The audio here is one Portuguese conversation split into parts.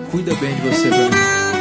cuida bem de você, velho.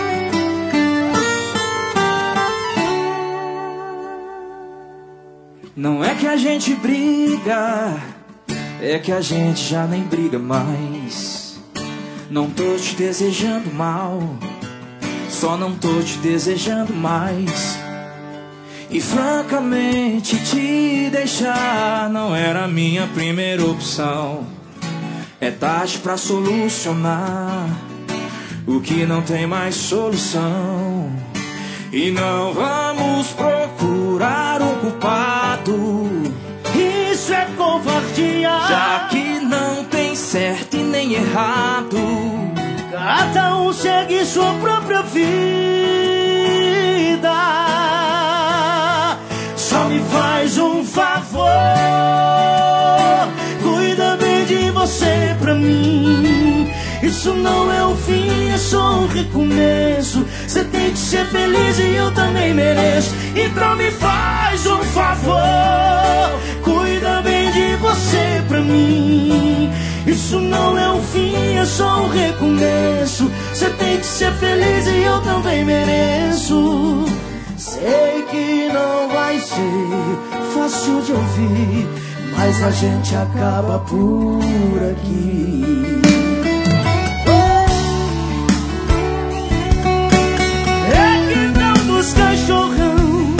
Não é que a gente briga, é que a gente já nem briga mais. Não tô te desejando mal, só não tô te desejando mais. E francamente te deixar não era a minha primeira opção. É tarde pra solucionar o que não tem mais solução. E não vamos procurar um culpado, isso é covardia, já que não tem certo e nem errado. Cada um segue sua própria vida. Só me faz um favor, cuida bem de você pra mim. Isso não é o fim, é só um recomeço. Você tem que ser feliz e eu também mereço. Então me faz um favor, cuida bem de você pra mim. Isso não é o fim, é só um recomeço. Você tem que ser feliz e eu também mereço. Sei que não vai ser fácil de ouvir, mas a gente acaba por aqui. Cachorrão.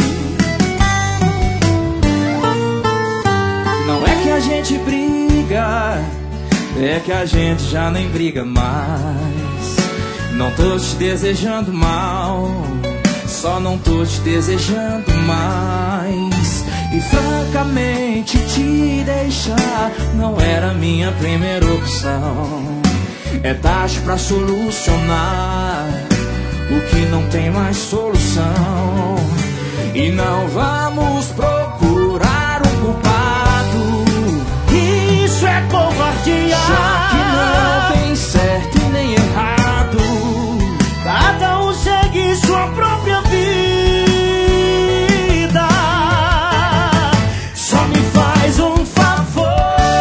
Não é que a gente briga, é que a gente já nem briga mais. Não tô te desejando mal, só não tô te desejando mais. E francamente te deixar não era minha primeira opção. É tarde pra solucionar o que não tem mais solução. E não vamos procurar um culpado, isso é covardia, já que não tem certo e nem errado. Cada um segue sua própria vida. Só me faz um favor,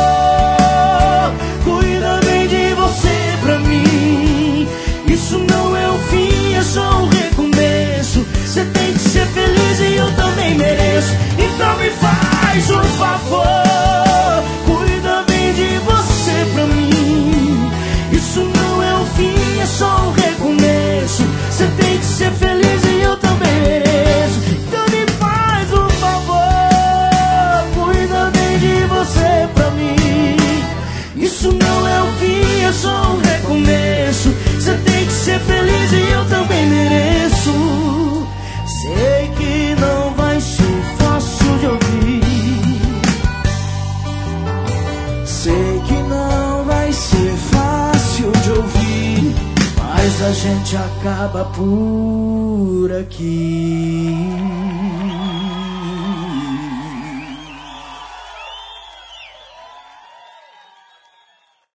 cuida bem de você pra mim. Isso não é o fim, é só um recomeço. Você tem que ser feliz e eu também mereço. Então me faz um favor, cuida bem de você pra mim. Isso não é o fim, é só um recomeço. Você tem que ser feliz e eu também mereço. Então me faz um favor, cuida bem de você pra mim. Isso não é o fim, é só um recomeço. Você tem que ser feliz e eu também mereço. Sei que não vai ser fácil de ouvir, Sei que não vai ser fácil de ouvir, mas a gente acaba por aqui.